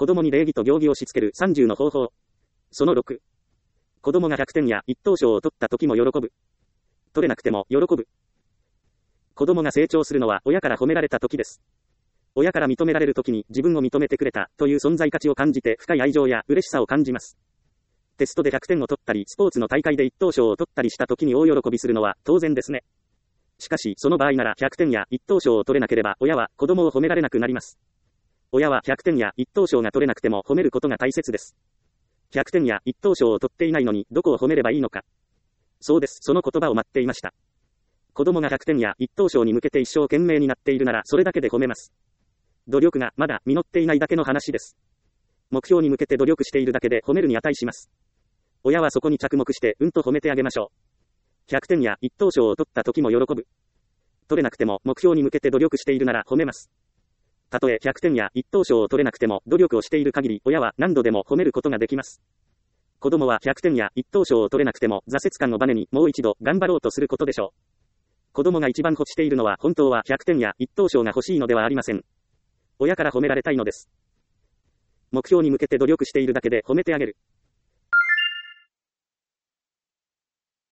子供に礼儀と行儀をしつける30の方法。その6。子供が100点や一等賞を取った時も喜ぶ。取れなくても喜ぶ。子供が成長するのは親から褒められた時です。親から認められる時に自分を認めてくれたという存在価値を感じて深い愛情や嬉しさを感じます。テストで100点を取ったり、スポーツの大会で一等賞を取ったりした時に大喜びするのは当然ですね。しかし、その場合なら100点や一等賞を取れなければ親は子供を褒められなくなります。親は100点や一等賞が取れなくても褒めることが大切です。100点や一等賞を取っていないのにどこを褒めればいいのか。そうです。その言葉を待っていました。子供が100点や一等賞に向けて一生懸命になっているならそれだけで褒めます。努力がまだ実っていないだけの話です。目標に向けて努力しているだけで褒めるに値します。親はそこに着目してと褒めてあげましょう。100点や一等賞を取った時も喜ぶ。取れなくても目標に向けて努力しているなら褒めます。たとえ100点や一等賞を取れなくても努力をしている限り親は何度でも褒めることができます。子供は100点や一等賞を取れなくても挫折感をバネにもう一度頑張ろうとすることでしょう。子供が一番欲しているのは本当は100点や一等賞が欲しいのではありません。親から褒められたいのです。目標に向けて努力しているだけで褒めてあげる。